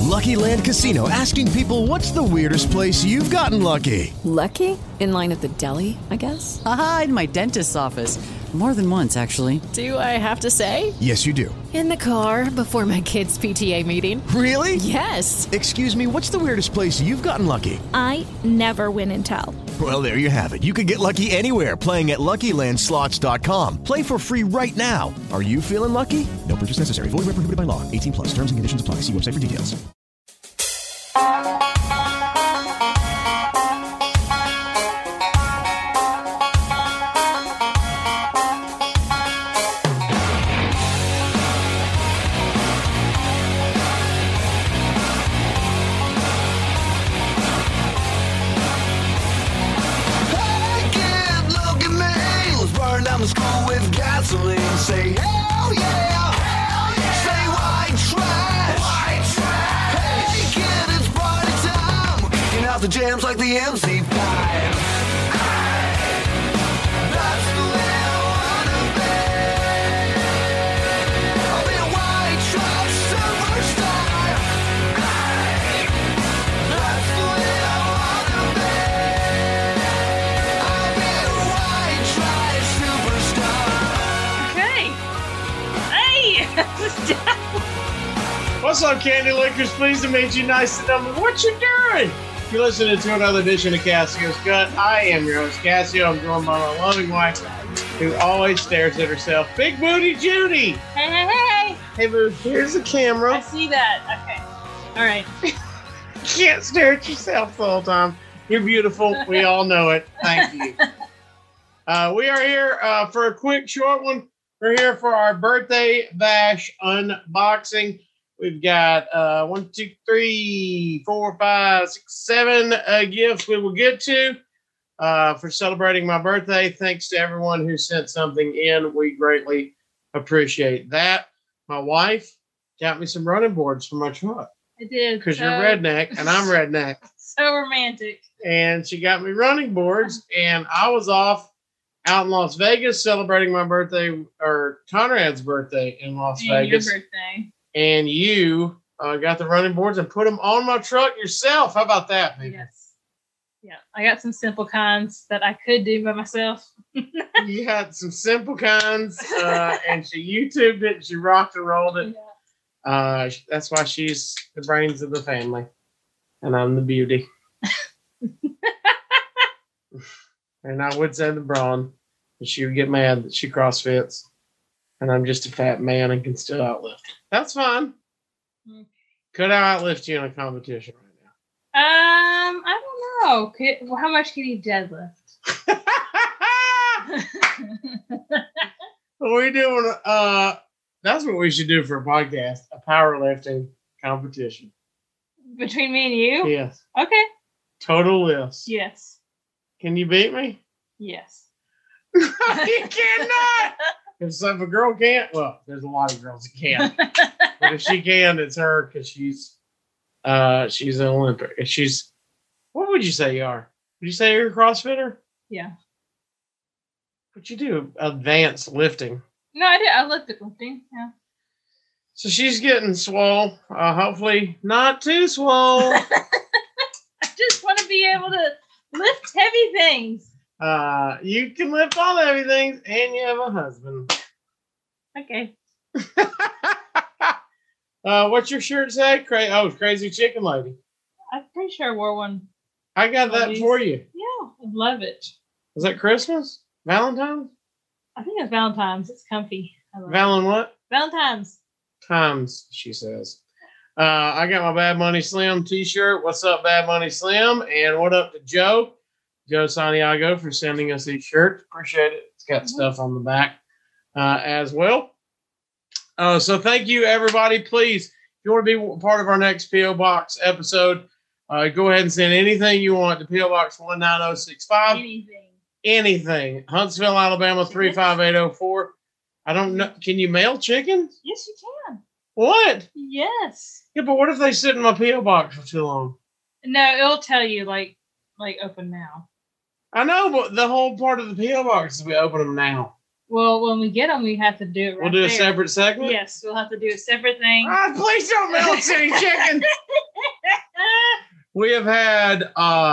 Lucky Land Casino, asking people, what's the weirdest place you've gotten lucky? Lucky? In line at the deli, I guess? Aha, in my dentist's office. More than once, actually. Do I have to say? Yes, you do. In the car before my kids' PTA meeting. Really? Yes. Excuse me, what's the weirdest place you've gotten lucky? I never win and tell. Well, there you have it. You can get lucky anywhere, playing at LuckyLandSlots.com. Play for free right now. Are you feeling lucky? No purchase necessary. Void where prohibited by law. 18 plus. Terms and conditions apply. See website for details. Down the school with gasoline. Say hell yeah, hell yeah. Say white trash, white trash. Hey kid, it's party time. We're kicking out the jams like the MC5. That's the way I wanna be. I'll be a white trash superstar. That's the way I wanna be. I'll be a white trash superstar. What's up, Candy Lickers? Pleased to meet you. Nice to know what you're doing. You're listening to another edition of Cassio's Cut. I am your host, Cassio. I'm joined by my loving wife, who always stares at herself. Big Booty Judy. Hey, hey, hey. Hey, Boo. Here's the camera. I see that. Okay. All right. You can't stare at yourself the whole time. You're beautiful. We all know it. Thank you. We are here for a quick, short one. We're here for our birthday bash unboxing. We've got 1, 2, 3, 4, 5, 6, 7 gifts we will get to for celebrating my birthday. Thanks to everyone who sent something in. We greatly appreciate that. My wife got me some running boards for my truck. I did. Because you're redneck and I'm redneck. So romantic. And she got me running boards, and I was off out in Las Vegas celebrating my birthday, or Conrad's birthday in Las Vegas. Your birthday. And you got the running boards and put them on my truck yourself. How about that, baby? Yes. Yeah. I got some simple kinds that I could do by myself. You got some simple kinds, and she YouTubed it, and she rocked and rolled it. Yeah. That's why she's the brains of the family, and I'm the beauty. And I would say the brawn, but she would get mad that she CrossFits, and I'm just a fat man and can still outlift. That's fine. Okay. Could I outlift you in a competition right now? I don't know. How much can you deadlift? We're doing. That's what we should do for a podcast: a powerlifting competition between me and you. Yes. Okay. Total lifts. Yes. Can you beat me? Yes. You cannot. If a girl can't, well, there's a lot of girls that can't. But if she can, it's her, because she's an Olympic. She's, what would you say you are? Would you say you're a CrossFitter? Yeah. But you do advanced lifting. No, I did. I looked at lifting. Yeah. So she's getting swole. Hopefully not too swole. I just want to be able to lift heavy things. You can lift all the heavy things, and you have a husband. Okay. What's your shirt say? Crazy Chicken Lady. I'm pretty sure I wore one. I got that for you. Yeah, I love it. Was that Christmas? Valentine's? I think it's Valentine's. It's comfy. What? Valentine's. Times, she says. I got my Bad Money Slim t-shirt. What's up, Bad Money Slim? And what up to Joe Santiago, for sending us these shirts. Appreciate it. It's got stuff on the back as well. So thank you, everybody. Please, if you want to be part of our next P.O. Box episode, go ahead and send anything you want to P.O. Box 19065. Anything. Huntsville, Alabama, 35804. I don't know. Can you mail chickens? Yes, you can. What? Yes. Yeah, but what if they sit in my P.O. Box for too long? No, it'll tell you, like open now. I know, but the whole part of the P.O. Box is we open them now. Well, when we get them, we have to do it right We'll do there. a separate segment? Yes, we'll have to do a separate thing. Please don't mail city chicken. We have had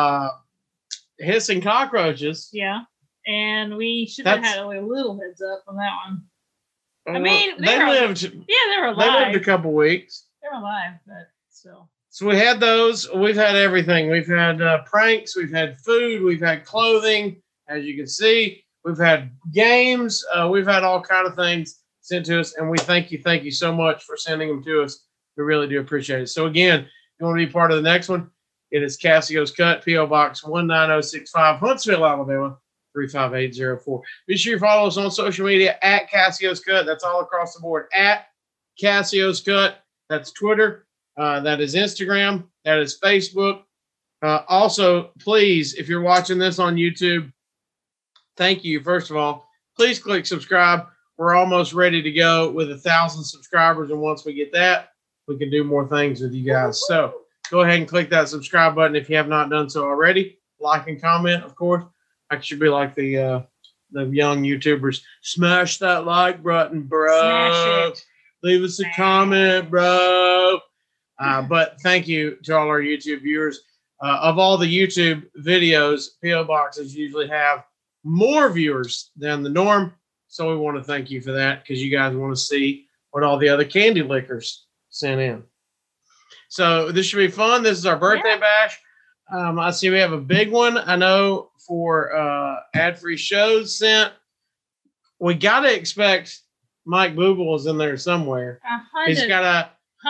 hissing cockroaches. Yeah. And we should have had a little heads up on that one. I mean, they lived. Yeah, they were alive. They lived a couple weeks. They were alive, but still. So we had those. We've had everything. We've had pranks. We've had food. We've had clothing. As you can see, we've had games. We've had all kind of things sent to us, and we thank you so much for sending them to us. We really do appreciate it. So again, if you want to be part of the next one, it is Cassio's Cut, P.O. Box 19065, Huntsville, Alabama 35804. Be sure you follow us on social media at Cassio's Cut. That's all across the board. At Cassio's Cut. That's Twitter. That is Instagram. That is Facebook. Also, please, if you're watching this on YouTube, thank you. First of all, please click subscribe. We're almost ready to go with 1,000 subscribers. And once we get that, we can do more things with you guys. So go ahead and click that subscribe button if you have not done so already. Like and comment, of course. I should be like the young YouTubers. Smash that like button, bro. Smash it. Leave us a comment, bro. But thank you to all our YouTube viewers. Of all the YouTube videos, P.O. Boxes usually have more viewers than the norm. So we want to thank you for that because you guys want to see what all the other candy lickers sent in. So this should be fun. This is our birthday bash. I see we have a big one. I know for ad-free shows sent. We got to expect Mike Booble is in there somewhere. 100. He's got a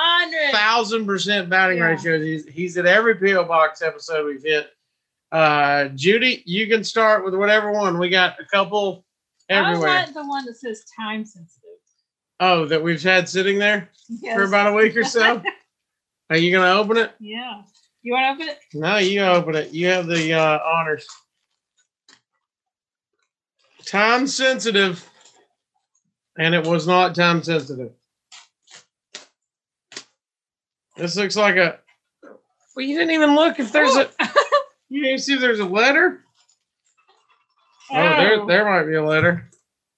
1,000% batting ratio. He's at every P.O. Box episode we've hit. Judy, you can start with whatever one. We got a couple everywhere. I want the one that says time sensitive. Oh, that we've had sitting there for about a week or so? Are you going to open it? Yeah. You want to open it? No, you open it. You have the honors. Time sensitive. And it was not time sensitive. This looks like a... Well, you didn't even look if there's a... You didn't see if there's a letter? Oh, there might be a letter.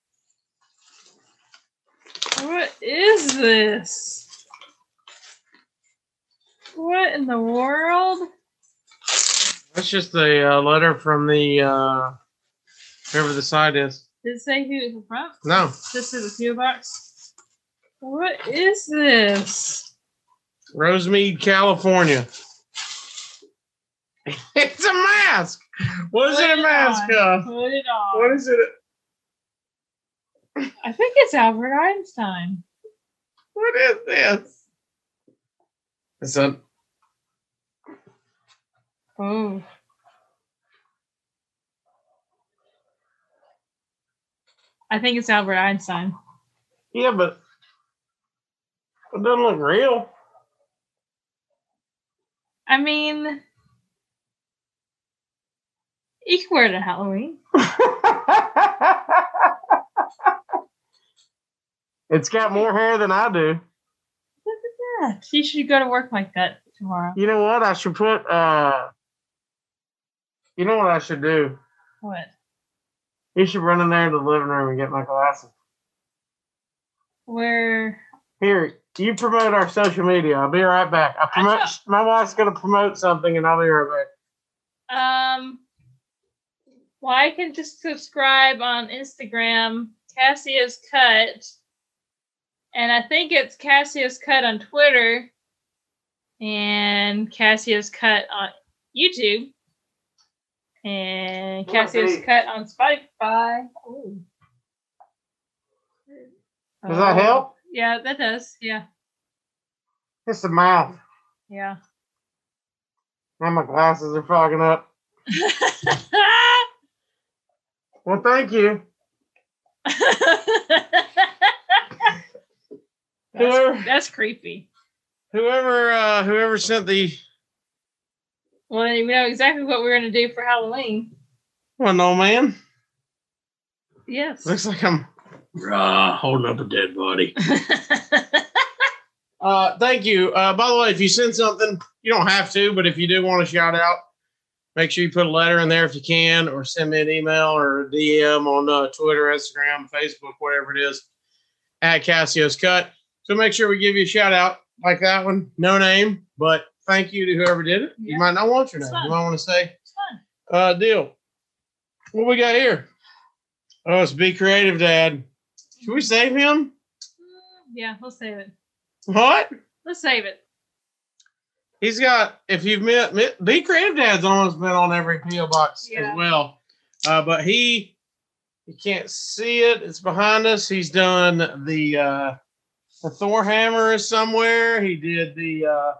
What is this? What in the world? That's just a letter from the whoever the site is. Did it say who it's from? No. This is a PO box. What is this? Rosemead, California. It's a mask. What is it a mask of? Put it on. What is it? I think it's Albert Einstein. What is this? It's a... Oh. I think it's Albert Einstein. Yeah, but it doesn't look real. I mean, you can wear it at Halloween. It's got more hair than I do. Look at that. You should go to work like that tomorrow. You know what? I should put, you know what I should do? What? You should run in there to the living room and get my glasses. Where? Here, you promote our social media. I'll be right back. My wife's going to promote something and I'll be right back. Well, I can just subscribe on Instagram, Cassio's Cut. And I think it's Cassio's Cut on Twitter and Cassio's Cut on YouTube and Cassio's Cut on Spotify. Ooh. Does that help? Yeah, that does. Yeah. It's the mouth. Yeah. Now my glasses are fogging up. Well, thank you. That's creepy. Whoever sent the... Well, you know exactly what we're going to do for Halloween. Well, no, man. Yes. Looks like I'm holding up a dead body. Thank you. By the way, if you send something, you don't have to, but if you do want a shout out, make sure you put a letter in there if you can, or send me an email or a DM on Twitter, Instagram, Facebook, whatever it is, at Cassio's Cut. So make sure we give you a shout out like that one. No name, but thank you to whoever did it. Yeah. You might not want your It's name. You fine. might want to say, It's fun. deal. What we got here? Oh, it's Be Creative Dad. Should we save him? Yeah, we'll save it. What? Let's save it. He's got, if you've met, Be Creative Dad's almost been on every P.O. box Yeah. as well. But you can't see it. It's behind us. He's done the Thor hammer is somewhere. He did the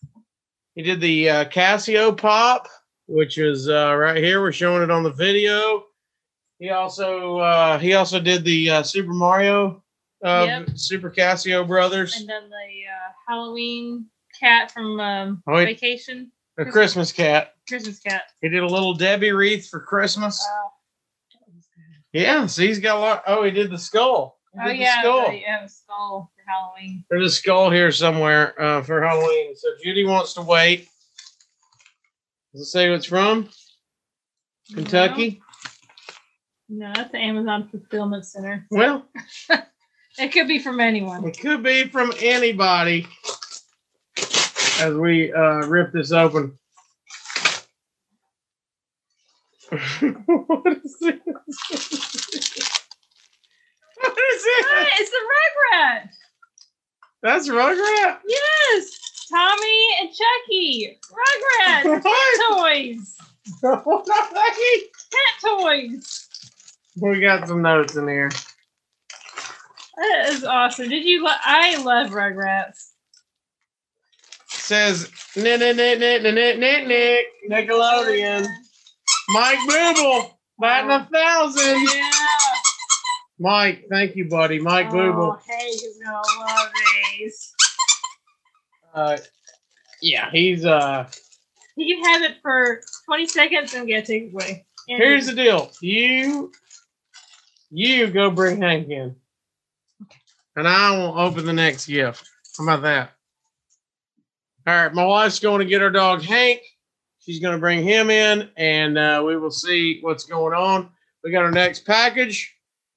Casio pop, which is right here. We're showing it on the video. He also did the Super Mario, Yep. Super Casio Brothers, And then the Halloween cat from Vacation. a Christmas cat. Christmas cat. He did a little Debbie wreath for Christmas. Yeah, so he's got a lot. Oh, he did the skull. He did the skull. The skull for Halloween. There's a skull here somewhere for Halloween. So Judy wants to wait. Does it say who it's from? Kentucky? No, that's the Amazon Fulfillment Center. Well, It could be from anyone. it could be from anybody. As we rip this open. What is this? What is it? It's the Rugrat. That's Rugrat? Yes, Tommy and Chucky. Rugrats. What? Toys. What are they? Cat toys. We got some notes in here. That is awesome. I love Rugrats. Says Nickelodeon. Mike Booble batting 1,000. Yeah. Mike, thank you, buddy. Mike Booble. Hank is gonna love these. Yeah, he's You can have it for 20 seconds and get taken away. And here's the deal. You go bring Hank in. And I will open the next gift. How about that? All right, my wife's going to get her dog Hank. She's going to bring him in, and we will see what's going on. We got our next package.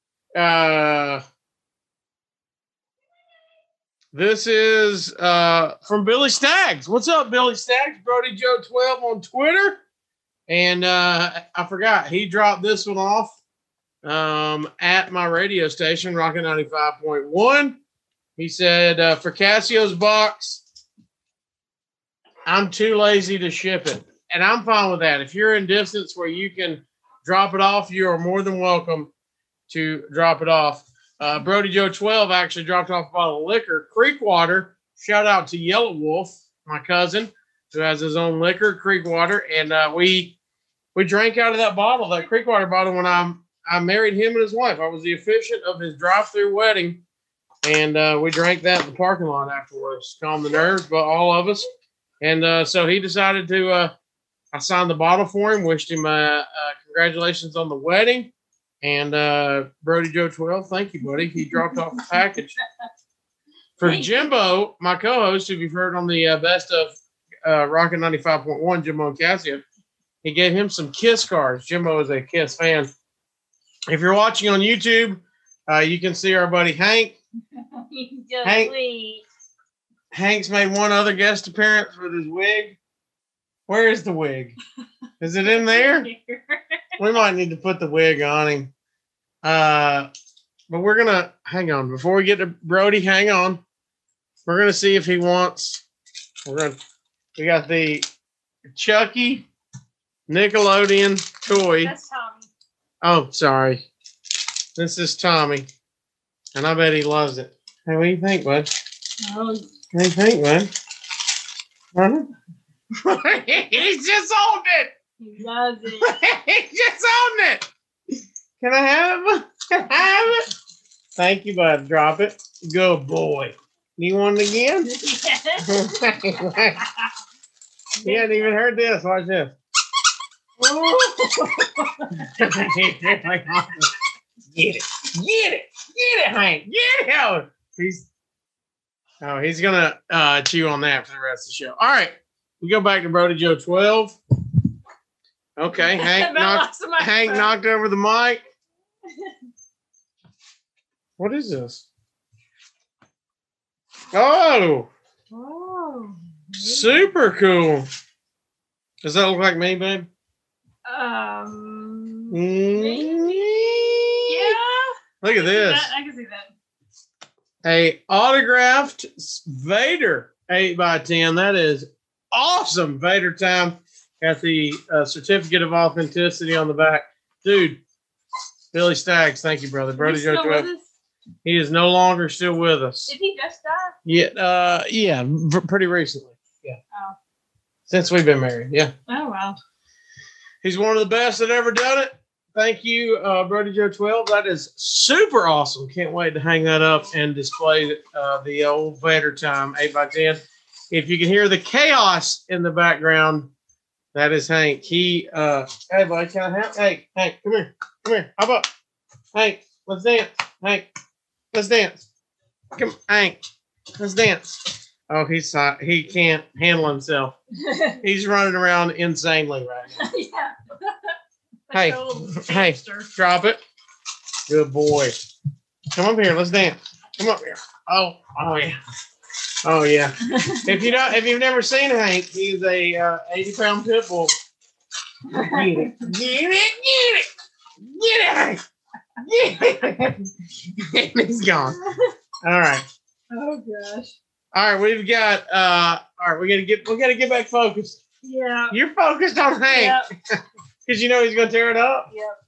This is from Billy Staggs. What's up, Billy Staggs? Brody Joe 12 on Twitter. And I forgot, he dropped this one off at my radio station, Rocket 95.1. He said, for Casio's box, I'm too lazy to ship it. And I'm fine with that. If you're in distance where you can drop it off, you are more than welcome to drop it off. Brody Joe 12 actually dropped off a bottle of liquor, Creek Water. Shout out to Yellow Wolf, my cousin, who has his own liquor, Creek Water. And we drank out of that bottle, that Creek Water bottle, when I married him and his wife. I was the officiant of his drive-through wedding. And we drank that in the parking lot afterwards. Calm the nerves, but all of us. And so he decided to, I signed the bottle for him, wished him congratulations on the wedding. And Brody Joe 12, thank you, buddy. He dropped off the package. For Jimbo, my co-host, who you've heard on the best of Rocket 95.1, Jimbo and Casio, he gave him some Kiss cards. Jimbo is a Kiss fan. If you're watching on YouTube, you can see our buddy Hank. Hank's made one other guest appearance with his wig. Where is the wig? Is it in there? We might need to put the wig on him. But we're going to, hang on. Before we get to Brody, hang on. We're going to see if he wants, we got the Chucky Nickelodeon toy. That's Tommy. Oh, sorry. This is Tommy. And I bet he loves it. Hey, what do you think, bud? Oh, What do you think, man? Huh? He's just owned it. he loves it. He just owned it. Can I have it? Can I have it? Thank you, bud. Drop it. Good boy. You want it again? He hadn't even heard this. Watch this. Get it. Get it. Get it, Hank. Get it. He's going to chew on that for the rest of the show. All right. We go back to Brody Joe 12. Okay. Hank knocked over the mic. What is this? Oh. Super cool. Does that look like me, babe? Maybe. Yeah. Look at this. I can see that. A autographed Vader 8x10. That is awesome. Vader time. Got the certificate of authenticity on the back. Dude, Billy Staggs, thank you, brother. Brody Joe 12. He is no longer still with us. Did he just die? Yeah, pretty recently. Yeah. Oh. Since we've been married. Yeah. Oh, wow. He's one of the best that ever done it. Thank you, Brody Joe 12. That is super awesome. Can't wait to hang that up and display the old Vader time 8x10. If you can hear the chaos in the background, that is Hank. He, hey, buddy, can I have? Hey, Hank, come here. Come here. How about? Hank, let's dance. Hank, let's dance. Come, Hank, let's dance. Oh, he can't handle himself. He's running around insanely right now. Yeah. Hey, hey, drop it. Good boy. Come up here. Let's dance. Come up here. Oh yeah. Oh yeah. If you've never seen Hank, he's a 80-pound pit bull. Get it, Hank. Get it. And he's gone. All right. Oh gosh. All right, we've got. All right, we gotta get back focused. Yeah. You're focused on Hank. Yep. Because you know he's going to tear it up? Yep.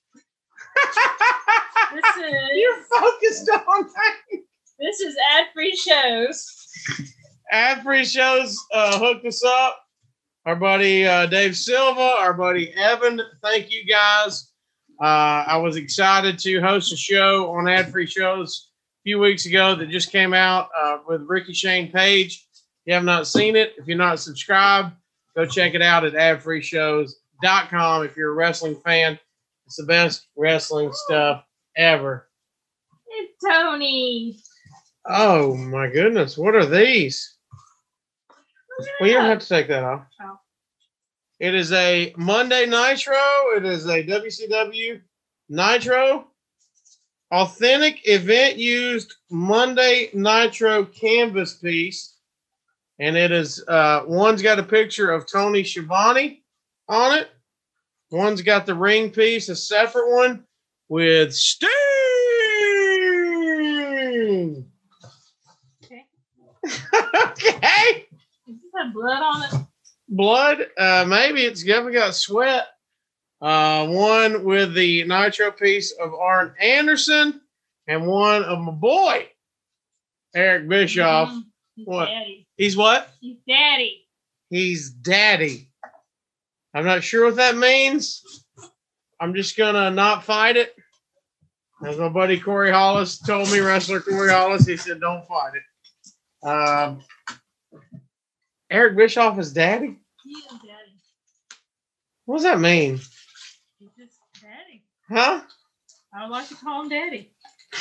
You're focused on Hank. This is ad-free shows. Ad-free shows hooked us up. Our buddy Dave Silva, our buddy Evan. Thank you, guys. I was excited to host a show on ad-free shows a few weeks ago that just came out with Ricky Shane Page. If you have not seen it, if you're not subscribed, go check it out at adfreeshows.com. If you're a wrestling fan. It's the best wrestling stuff ever. It's Tony. Oh my goodness, what are these? Well, you don't have to take that off. Oh. It is a Monday Nitro. It is a WCW Nitro. Authentic event used Monday Nitro canvas piece. And it is one's got a picture of Tony Schiavone on it. One's got the ring piece, a separate one with Sting. Okay. Okay. Does this have blood on it? Blood? Maybe it's definitely got sweat. One with the Nitro piece of Arn Anderson, and one of my boy, Eric Bischoff. He's What? Daddy. He's what? He's Daddy. He's Daddy. I'm not sure what that means. I'm just going to not fight it. As my buddy Corey Hollis told me, wrestler Corey Hollis, he said, don't fight it. Eric Bischoff is Daddy? He is Daddy. What does that mean? He's just Daddy. Huh? I would like to call him Daddy.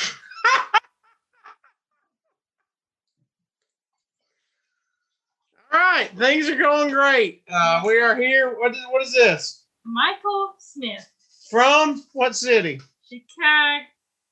All right, things are going great. We are here. What is this? Michael Smith. From what city? Chicago.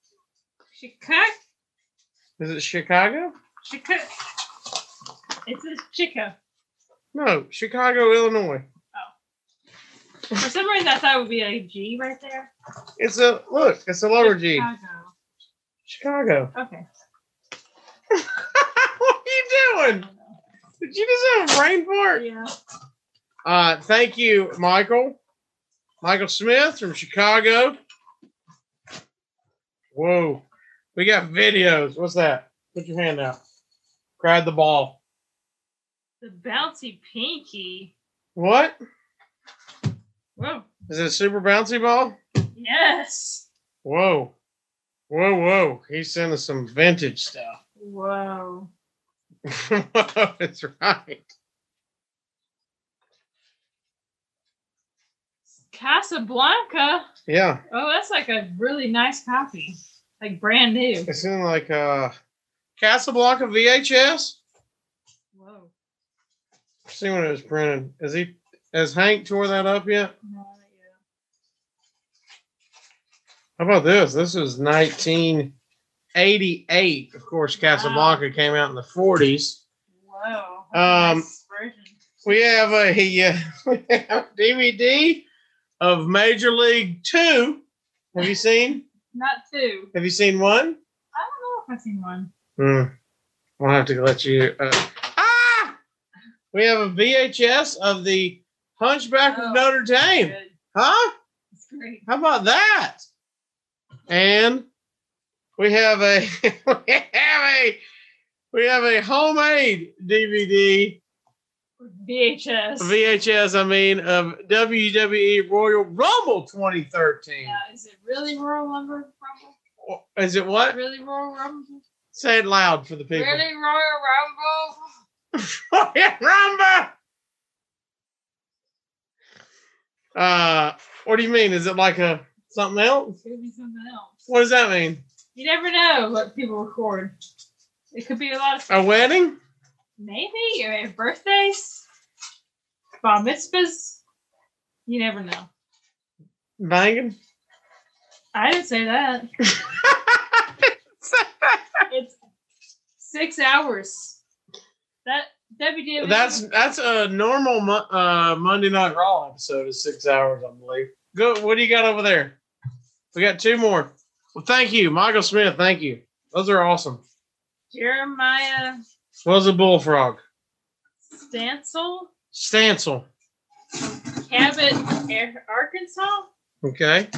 Is it Chicago? Chicago. It says Chico. No, Chicago, Illinois. For some reason, I thought it would be a G right there. It's a lower G. Chicago. Okay. What are you doing? Did you just have a brain fart? Yeah. Thank you, Michael. Michael Smith from Chicago. Whoa. We got videos. What's that? Put your hand out. Grab the ball. The bouncy pinky. What? Whoa. Is it a super bouncy ball? Yes. Whoa. Whoa. He's sending some vintage stuff. Whoa. That's right. Casablanca. Yeah. Oh, that's like a really nice copy. Like brand new. It's in like Casablanca VHS. Whoa. See when it was printed. Has Hank tore that up yet? No, not yet. How about this? This is 1988. Of course, Casablanca came out in the 40s. Whoa. Um, Nice. We have a DVD of Major League 2. Have you seen? Not two. Have you seen one? I don't know if I've seen one. I'll have to let you. We have a VHS of the Hunchback of Notre Dame. Good. Huh? That's great. How about that? And we have a we have a homemade DVD. VHS. I mean, of WWE Royal Rumble 2013. Yeah, is it really Royal Rumble? Is it what? Really Royal Rumble? Say it loud for the people. Really Royal Rumble? Rumble! What do you mean? Is it like something else? It could be something else. What does that mean? You never know what people record. It could be a lot of stuff. A wedding? Maybe, or birthdays, bar mitzvahs. You never know. Banging? I didn't say that. It's 6 hours. That WWE. That's a normal Monday Night Raw episode is 6 hours, I believe. Good. What do you got over there? We got two more. Well, thank you, Michael Smith. Thank you. Those are awesome. Jeremiah What's a bullfrog? Stancil, Cabot, Arkansas. Okay.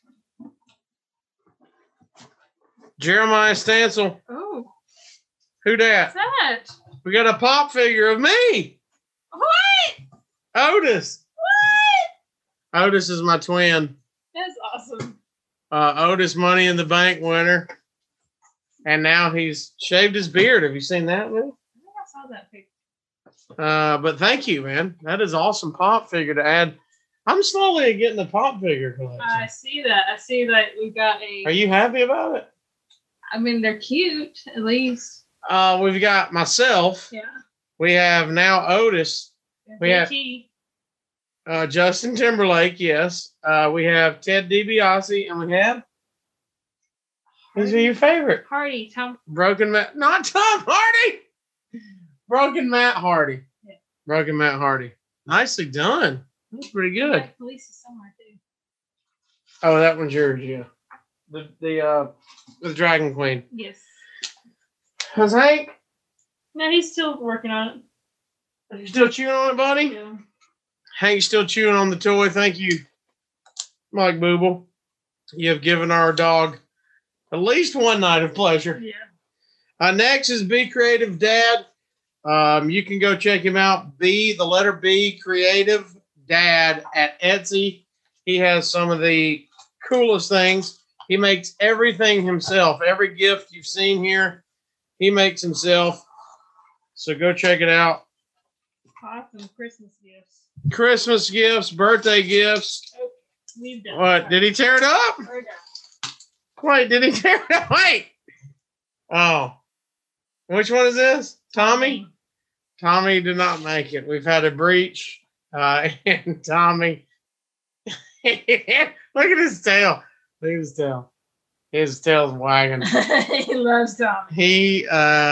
Jeremiah Stancil. Oh, Who dat? what's that? We got a pop figure of me. What? Otis. What? Otis is my twin. That's awesome. Otis Money in the Bank winner. And now he's shaved his beard. Have you seen that, man? I think I saw that picture. But thank you, man. That is awesome pop figure to add. I'm slowly getting the pop figure collection. I see that. I see that we've got a. Are you happy about it? I mean, they're cute, at least. We've got myself. Yeah. We have now Otis. We have Vicky. Justin Timberlake, yes. We have Ted DiBiase, and we have. Who's your favorite? Hardy. Tom. Broken Matt. Not Tom Hardy. Broken Matt Hardy. Yeah. Broken Matt Hardy. Nicely done. That's pretty good. Police is somewhere too. Oh, that one's yours, yeah. The Dragon Queen. Yes. How's Hank? No, he's still working on it. Are you still chewing on it, buddy? Yeah. Hank's still chewing on the toy. Thank you, Mike Booble. You have given our dog at least one night of pleasure. Yeah. Next is Be Creative Dad. You can go check him out. The letter B Creative Dad at Etsy. He has some of the coolest things. He makes everything himself. Every gift you've seen here, he makes himself. So go check it out. Awesome Christmas gifts. Christmas gifts, birthday gifts. Oh, we've done. What? Did he tear it up? We're done. Wait, did he tear it up? Wait. Oh. Which one is this? Tommy? Tommy did not make it. We've had a breach. And Tommy. Look at his tail. Look at his tail. His tail's wagging. He loves Tommy. He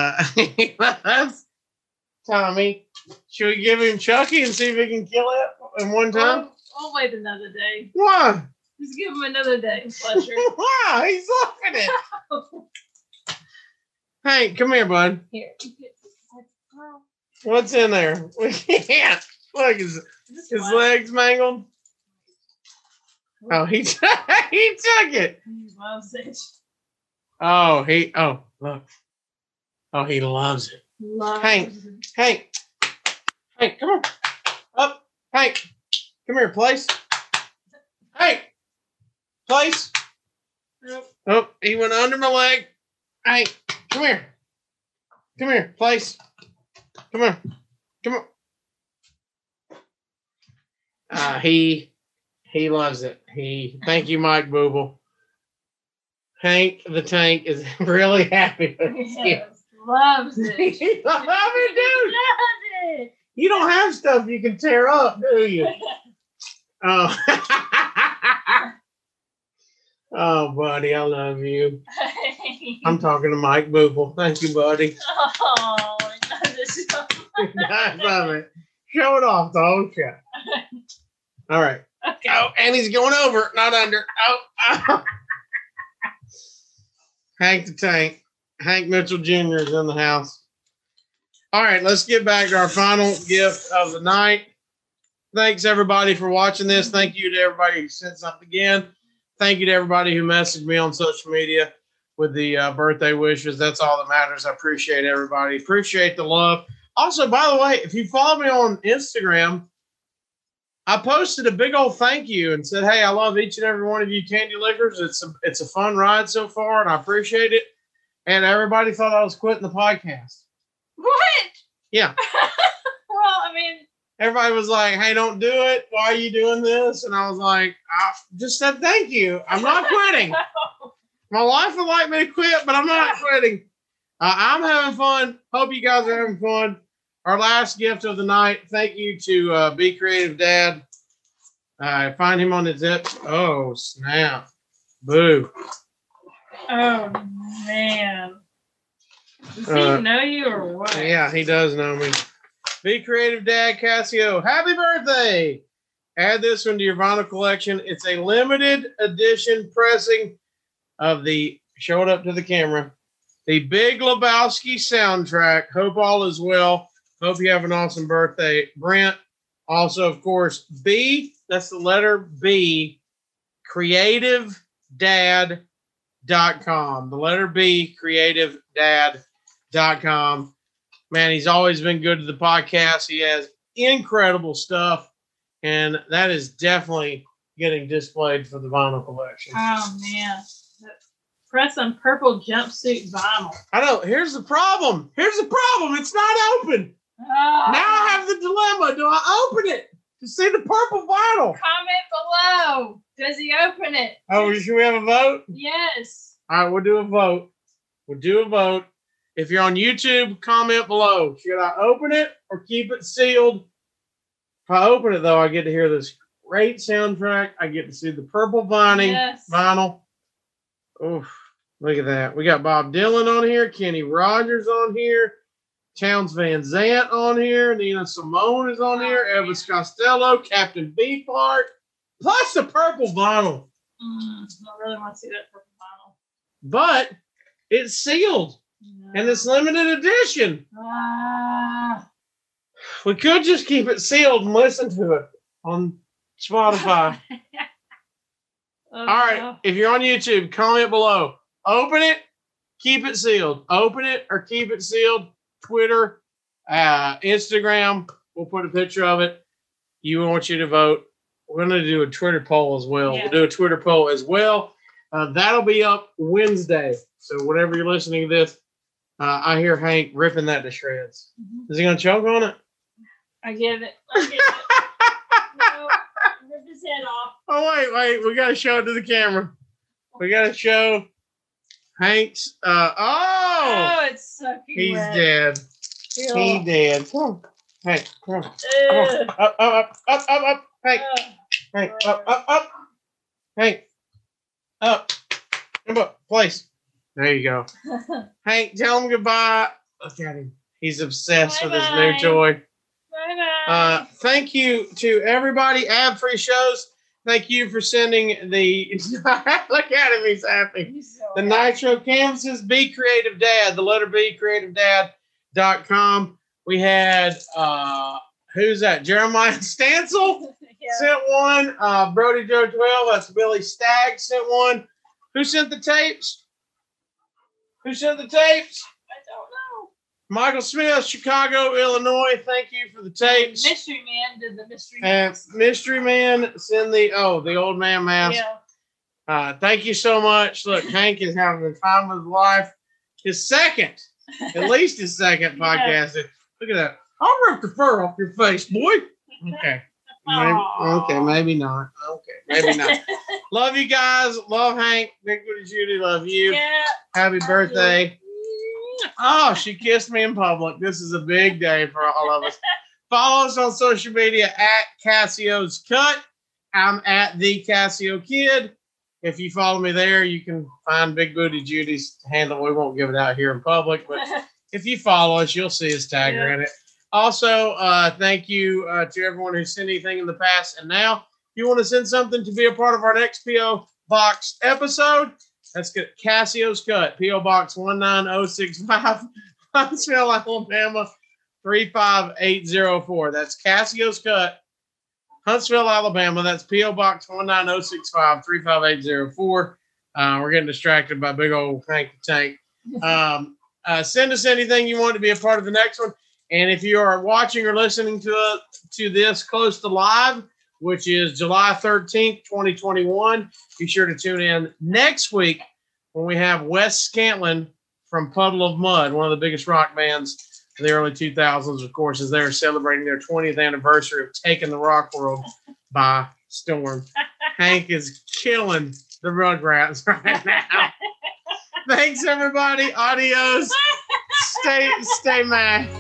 loves Tommy. Should we give him Chucky and see if he can kill it in one time? I'll wait another day. Why? Just give him another day of pleasure. Wow, he's looking at it. Hey, come here, bud. Here. What's in there? We can't. Look, his legs mangled. Oh, he took it. He loves it. Look. Oh, he loves it. Loves Hank, it. Hank, come on. Up. Hank, come here, place. Hank, place. Nope. Oh, he went under my leg. Hank, come here. Come here, place. Come on. Come on. He loves it. Thank you, Mike Booble. Hank the Tank is really happy with it. Yes, loves it. He loves it, dude. Loves it. You don't have stuff you can tear up, do you? Oh. Oh, buddy, I love you. I'm talking to Mike Booble. Thank you, buddy. Oh, I love this. I love it. Show it off the whole show. All right. Okay. Oh, and he's going over, not under. Oh. Hank the Tank. Hank Mitchell Jr. is in the house. All right, let's get back to our final gift of the night. Thanks, everybody, for watching this. Thank you to everybody who sent something again. Thank you to everybody who messaged me on social media with the birthday wishes. That's all that matters. I appreciate everybody. Appreciate the love. Also, by the way, if you follow me on Instagram, I posted a big old thank you and said, hey, I love each and every one of you Candy Lickers. It's a fun ride so far, and I appreciate it. And everybody thought I was quitting the podcast. What? Yeah. Well, I mean, everybody was like, hey, don't do it. Why are you doing this? And I was like, I just said thank you. I'm not quitting. My wife would like me to quit, but I'm not quitting. I'm having fun. Hope you guys are having fun. Our last gift of the night. Thank you to Be Creative Dad. Find him on the Zips. Oh, snap. Boo. oh man. Does he know you or what? Yeah, he does know me. Be Creative Dad Casio. Happy birthday. Add this one to your vinyl collection. It's a limited edition pressing of the, show it up to the camera, the Big Lebowski soundtrack. Hope all is well. Hope you have an awesome birthday, Brent. Also, of course, B, that's the letter B, creativedad.com. The letter B, creativedad.com. Man, he's always been good to the podcast. He has incredible stuff, and that is definitely getting displayed for the vinyl collection. Oh man. Press on purple jumpsuit vinyl. I know. Here's the problem. It's not open. Oh. Now I have the dilemma. Do I open it to see the purple vinyl? Comment below. Does he open it? Oh, should we have a vote? Yes. All right, we'll do a vote. If you're on YouTube, comment below. Should I open it or keep it sealed? If I open it, though, I get to hear this great soundtrack. I get to see the purple vinyl. Oof, look at that. We got Bob Dylan on here, Kenny Rogers on here, Townes Van Zandt on here, Nina Simone is on here, Elvis Costello, Captain Beefheart, plus the purple vinyl. I really want to see that purple vinyl. But it's sealed, and it's limited edition. We could just keep it sealed and listen to it on Spotify. All right, if you're on YouTube, comment below. Open it, keep it sealed. Open it or keep it sealed. Twitter, Instagram, we'll put a picture of it. We want you to vote. We're going to do a Twitter poll as well. Yeah. We'll do a Twitter poll as well. That'll be up Wednesday. So whenever you're listening to this, I hear Hank ripping that to shreds. Is he going to choke on it? I get it. No, rip his head off. Oh, wait. We got to show it to the camera. We got to show Hank's. Oh, it's sucking he's wet. dead. Ew. He dead. Come on. Hank, come on. Ugh. Come on. Up. Hank. Ugh. Hank, up. Hank, up. Come up. Place. There you go. Hank, tell him goodbye. Look at him. He's obsessed with his new Bye-bye. toy. Bye-bye. Thank you to everybody. Ad-free shows. Thank you for sending the. Look at him. He's happy. He's so The happy. Nitro canvases. Be Creative Dad. The letter B, creativedad.com. We had, who's that? Jeremiah Stancil Yeah. sent one. Brody Joe 12. That's Billy Stagg sent one. Who sent the tapes? I don't know. Michael Smith, Chicago, Illinois. Thank you for the tapes. Mystery Man did the mystery And mask. Mystery Man send the old man mask. Yeah. Thank you so much. Look, Hank is having the time of his life. His second, at least his second podcast. Look at that. I'll rip the fur off your face, boy. Okay. Maybe not. Okay, maybe not. Love you guys. Love Hank. Big Booty Judy. Love you. Yeah. Happy birthday. Oh, she kissed me in public. This is a big day for all of us. Follow us on social media at Cassio's Cut. I'm at the Cassio Kid. If you follow me there, you can find Big Booty Judy's handle. We won't give it out here in public, but if you follow us, you'll see his tagger in it. Also, thank you to everyone who sent anything in the past and now. If you want to send something to be a part of our next P.O. Box episode, let's get Cassio's Cut, P.O. Box 19065, Huntsville, Alabama 35804. That's Cassio's Cut, Huntsville, Alabama. That's P.O. Box 19065, 35804. We're getting distracted by big old Hank the Tank. Send us anything you want to be a part of the next one. And if you are watching or listening to this close to live, which is July 13th, 2021, be sure to tune in next week when we have Wes Scantlin from Puddle of Mud, one of the biggest rock bands of the early 2000s, of course, as they're celebrating their 20th anniversary of taking the rock world by storm. Hank is killing the Rugrats right now. Thanks, everybody. Adios. Stay mad.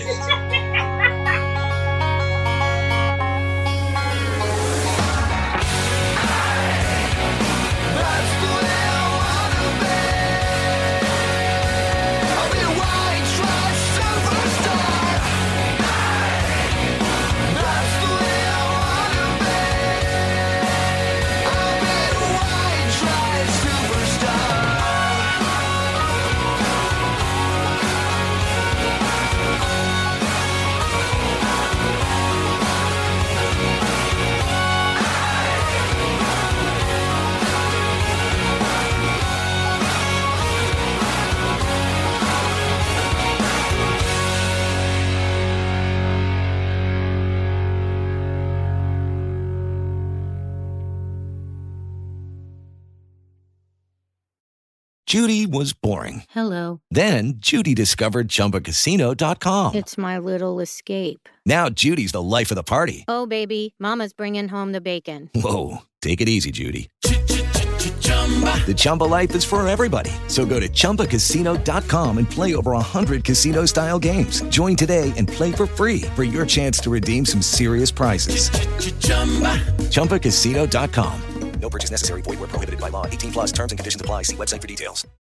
Judy was boring. Hello. Then Judy discovered ChumbaCasino.com. It's my little escape. Now Judy's the life of the party. Oh, baby, mama's bringing home the bacon. Whoa, take it easy, Judy. The Chumba life is for everybody. So go to ChumbaCasino.com and play over 100 casino-style games. Join today and play for free for your chance to redeem some serious prizes. ChumbaCasino.com. No purchase necessary. Void where prohibited by law. 18+ terms and conditions apply. See website for details.